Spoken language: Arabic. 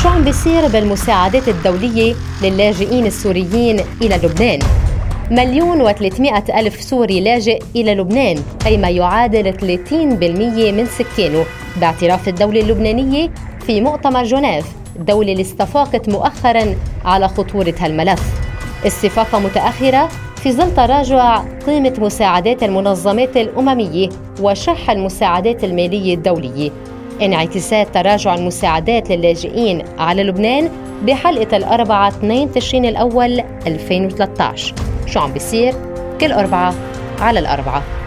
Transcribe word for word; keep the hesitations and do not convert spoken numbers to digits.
شو عم بيصير بالمساعدات الدولية للاجئين السوريين إلى لبنان؟ مليون وثلاثمائة ألف سوري لاجئ إلى لبنان، أي ما يعادل ثلاثين بالمئة من سكانه، باعتراف الدولة اللبنانية في مؤتمر جنيف، الدولة اللي استفاقت مؤخراً على خطورة هالملف. استفاقة متأخرة في ظل تراجع قيمة مساعدات المنظمات الأممية وشح المساعدات المالية الدولية، انعكاسات تراجع المساعدات للاجئين على لبنان بحلقة الأربعاء اثنين تشرين الأول ألفين وثلاثة عشر. شو عم بيصير؟ كل أربعة على الأربعة.